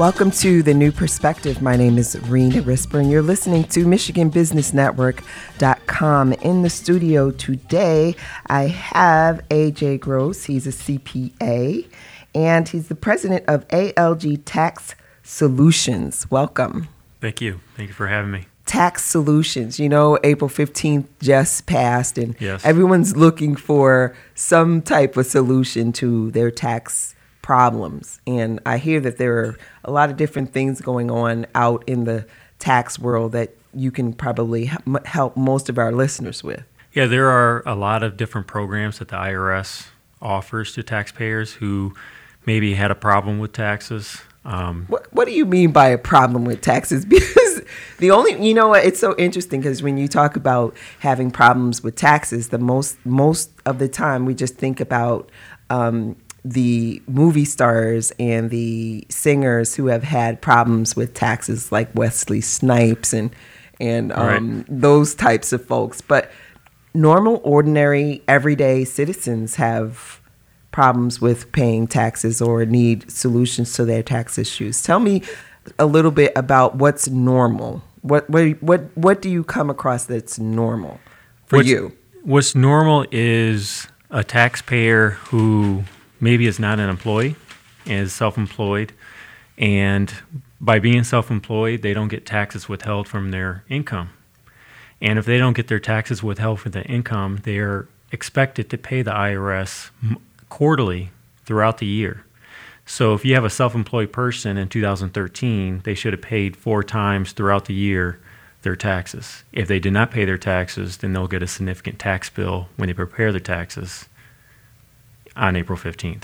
Welcome to The New Perspective. My name is Rena Risper, and you're listening to MichiganBusinessNetwork.com. In the studio today, I have AJ Gross. He's a CPA, and he's the president of ALG Tax Solutions. Welcome. Thank you. Thank you for having me. Tax Solutions. You know, April 15th just passed, and Yes. Everyone's looking for some type of solution to their tax problems. And I hear that there are a lot of different things going on out in the tax world that you can probably help most of our listeners with. Yeah, there are a lot of different programs that the IRS offers to taxpayers who maybe had a problem with taxes. What do you mean by a problem with taxes? Because you know what, it's so interesting because when you talk about having problems with taxes, the most of the time we just think about the movie stars and the singers who have had problems with taxes, like Wesley Snipes and Right. those types of folks. But normal, ordinary, everyday citizens have problems with paying taxes or need solutions to their tax issues. Tell me a little bit about what's normal. What do you come across that's normal for you? What's normal is a taxpayer who maybe is not an employee, is self-employed, and by being self-employed, they don't get taxes withheld from their income. And if they don't get their taxes withheld from their income, they are expected to pay the IRS quarterly throughout the year. So if you have a self-employed person in 2013, they should have paid 4 times throughout the year their taxes. If they did not pay their taxes, then they'll get a significant tax bill when they prepare their taxes on April 15th.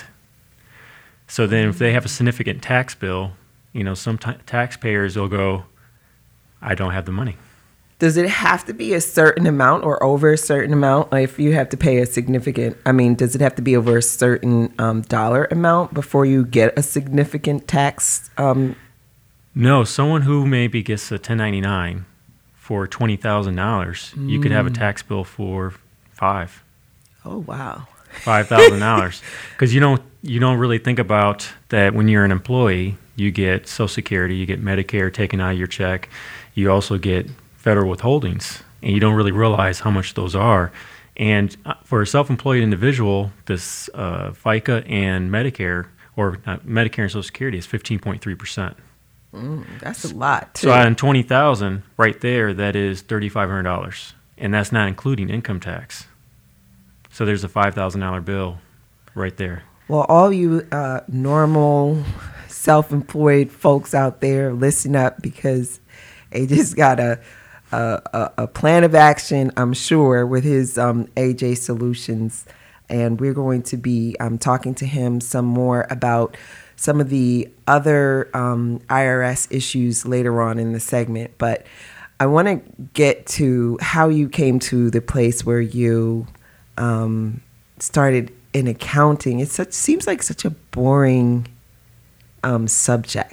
So then if they have a significant tax bill, you know, some taxpayers will go, I don't have the money. Does it have to be a certain amount or over a certain amount? Like if you have to pay does it have to be over a certain dollar amount before you get a significant tax? No, someone who maybe gets a 1099 for $20,000, you could have a tax bill for $5,000. Oh, wow. $5,000, because you don't really think about that when you're an employee. You get Social Security, you get Medicare taken out of your check, you also get federal withholdings, and you don't really realize how much those are. And for a self-employed individual, this FICA and Medicare, or Medicare and Social Security, is 15.3%. That's a lot, too. So on $20,000, right there, that is $3,500, and that's not including income tax. So there's a $5,000 bill right there. Well, all you normal, self-employed folks out there, listen up, because they just got a plan of action, I'm sure, with his AJ Solutions. And we're going to be talking to him some more about some of the other IRS issues later on in the segment. But I want to get to how you came to the place where you started in accounting. Seems like such a boring subject.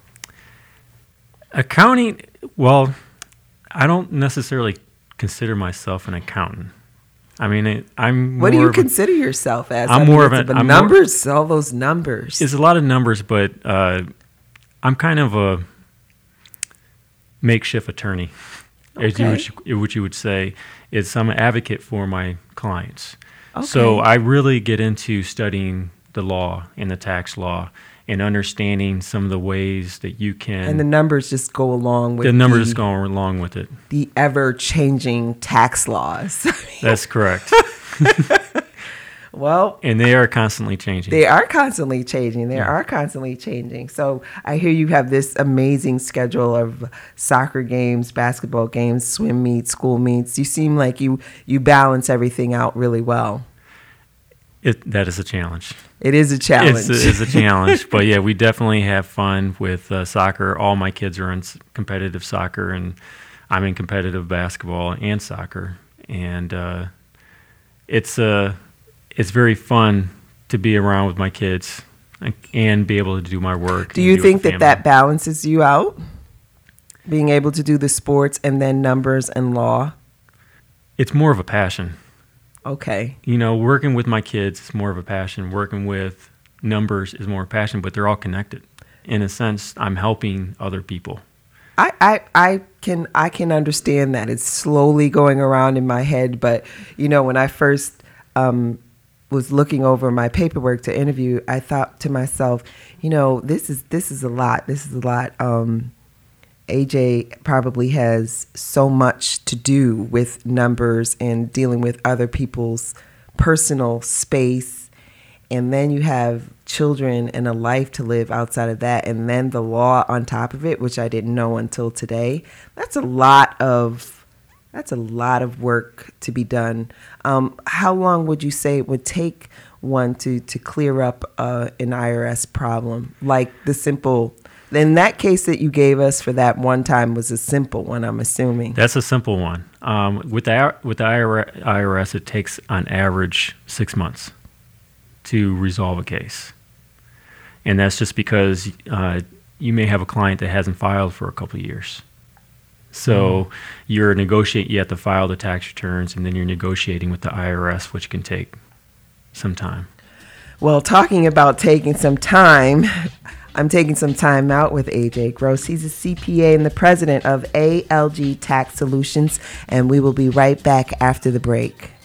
Accounting, well, I don't necessarily consider myself an accountant. I mean, I'm more. What do you consider yourself as? I'm more of a numbers. All those numbers. It's a lot of numbers, but I'm kind of a makeshift attorney, Okay. which you would say. I'm an advocate for my clients. Okay. So I really get into studying the law and the tax law and understanding some of the ways that you can. And the numbers just go along with it. The ever-changing tax laws. That's correct. Well, and they are constantly changing. They are constantly changing. So I hear you have this amazing schedule of soccer games, basketball games, swim meets, school meets. You seem like you balance everything out really well. That is a challenge. It is a challenge. It is a challenge. But yeah, we definitely have fun with soccer. All my kids are in competitive soccer, and I'm in competitive basketball and soccer. And it's very fun to be around with my kids and be able to do my work. Do you think that balances you out? Being able to do the sports and then numbers and law? It's more of a passion. Okay. You know, working with my kids is more of a passion. Working with numbers is more a passion, but they're all connected. in a sense, I'm helping other people. I can understand that. It's slowly going around in my head, but when I first was looking over my paperwork to interview, I thought to myself, this is a lot. This is a lot. AJ probably has so much to do with numbers and dealing with other people's personal space. And then you have children and a life to live outside of that. And then the law on top of it, which I didn't know until today. That's a lot of work to be done. How long would you say it would take one to clear up an IRS problem? Like in that case that you gave us for that one time was a simple one, I'm assuming. That's a simple one. With the IRS, it takes on average 6 months to resolve a case. And that's just because you may have a client that hasn't filed for a couple of years. So you have to file the tax returns, and then you're negotiating with the IRS, which can take some time. Well, talking about taking some time, I'm taking some time out with AJ Gross. He's a CPA and the president of ALG Tax Solutions, and we will be right back after the break.